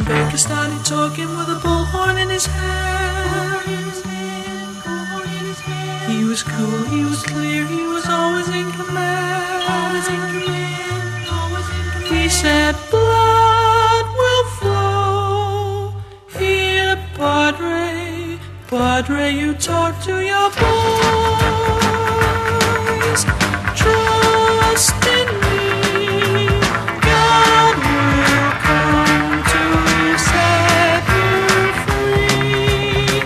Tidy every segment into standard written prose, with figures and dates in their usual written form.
Baker started talking with a bullhorn in his hand. He was cool, he was clear, he was always in command. He said, blood will flow here, Padre. Padre, you talk to your boys. Trust in me. God will come to set you free.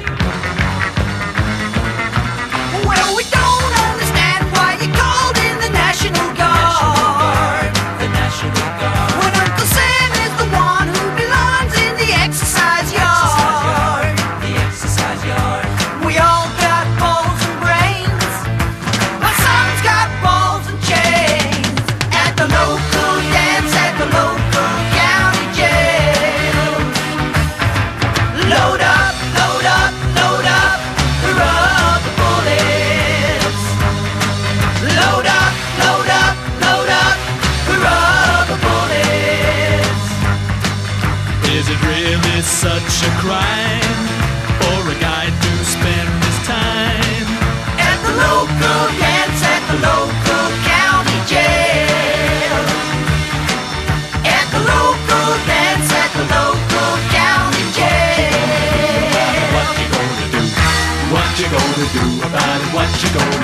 Well, we don't understand why you called in the National Guard. The National Guard. When Uncle Sam is the one who belongs in the exercise yard. The exercise yard. We all got balls and brains. My son's got balls and chains. At the local dance, at the local county jail. Load up, load up, load up the rubber bullets. Load up, load up, load up the rubber bullets. Is it really such a crime for a guy to spend his time? At the local dance, at the local county jail. At the local dance, at the local county jail. What you gonna do? What you gonna do about it? What you gonna